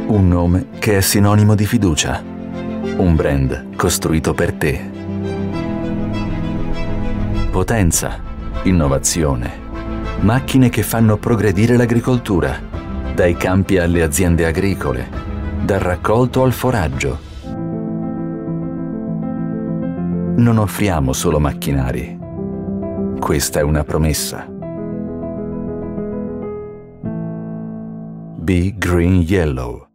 Un nome che è sinonimo di fiducia. Un brand costruito per te. Potenza, innovazione, macchine che fanno progredire l'agricoltura, dai campi alle aziende agricole, dal raccolto al foraggio. Non offriamo solo macchinari. Questa è una promessa. Be Green Yellow.